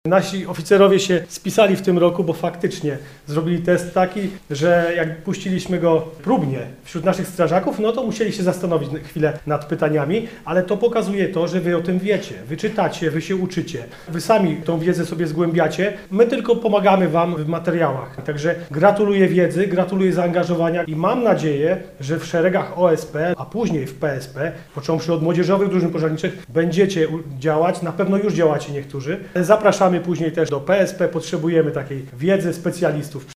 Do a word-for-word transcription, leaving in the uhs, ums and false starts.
Nasi oficerowie się spisali w tym roku, bo faktycznie zrobili test taki, że jak puściliśmy go próbnie wśród naszych strażaków, no to musieli się zastanowić chwilę nad pytaniami, ale to pokazuje to, że wy o tym wiecie, wy czytacie, wy się uczycie, wy sami tą wiedzę sobie zgłębiacie, my tylko pomagamy wam w materiałach. Także gratuluję wiedzy, gratuluję zaangażowania i mam nadzieję, że w szeregach O S P, a później w P S P, począwszy od młodzieżowych drużyn pożarniczych, będziecie działać, na pewno już działacie niektórzy. Zapraszamy później też do P S P, potrzebujemy takiej wiedzy specjalistów.